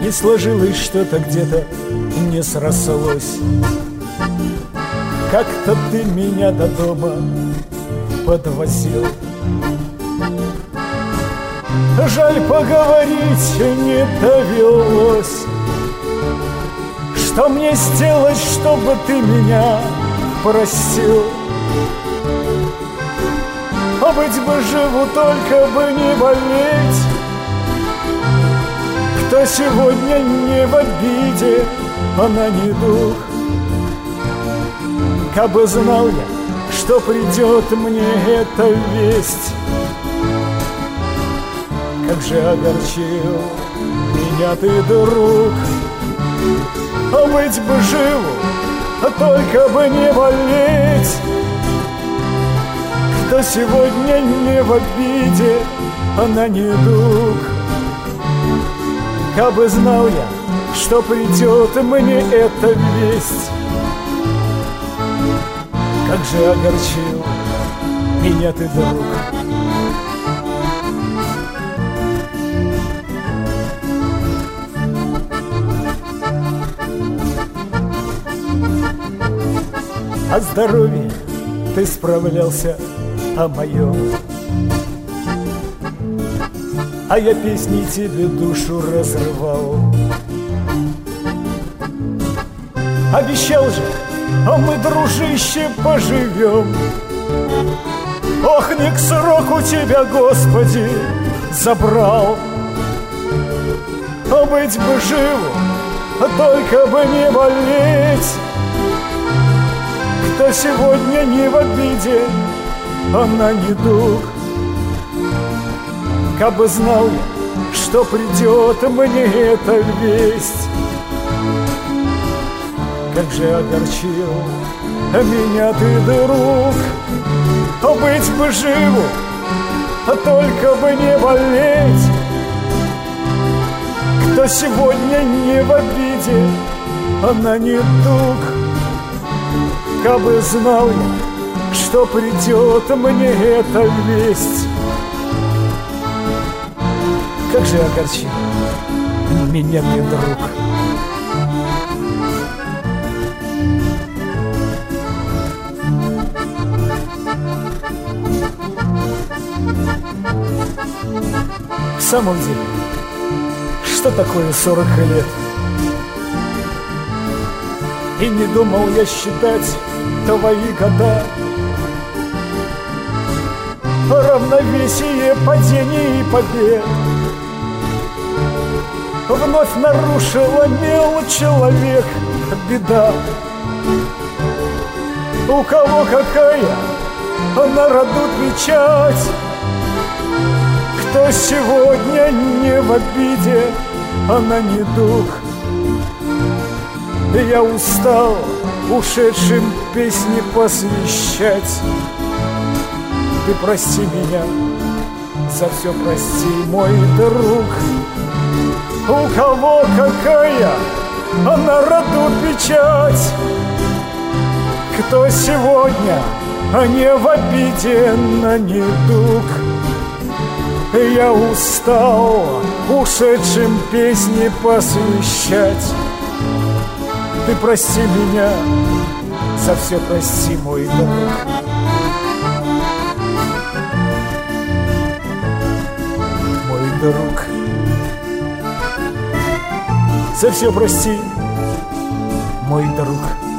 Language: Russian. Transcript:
Не сложилось что-то где-то, не срослось. Как-то ты меня до дома подвозил. Жаль, поговорить не довелось. Что мне сделать, чтобы ты меня простил? А быть бы живу, только бы не болеть. Кто сегодня не в обиде, она не дух. Кабы знал я, что придет мне эта весть, как же огорчил меня ты, друг. А быть бы живу, только бы не болеть. Кто сегодня не в обиде, она не дух. Кабы знал я, что придет мне эта весть, как же огорчил меня ты, друг. О здоровье ты справлялся, о моем, а я песней тебе душу разрывал. Обещал же, а мы, дружище, поживем. Ох, не к сроку тебя, Господи, забрал. А быть бы живу, только бы не болеть. Кто сегодня не в обиде, она не дух. Кабы знал я, что придет мне эта весть, как же огорчил меня ты, друг. А быть бы живу, только бы не болеть. Кто сегодня не в обиде, она не дух. Кабы знал я, что придет мне эта весть, как же огорчил меня ты, друг. В самом деле, что такое 40 лет? И не думал я считать твои года. Равновесие падений и побед вновь нарушила человек беда. У кого какая на роду печать, кто сегодня не в обиде, она не дух. Я устал ушедшим песни посвящать. Ты прости меня, за все прости, мой друг. У кого какая на роду печать, кто сегодня не в обиде, на недуг. Я устал ушедшим песни посвящать. Ты прости меня, за все прости, мой друг. Мой друг, за все прости, мой друг.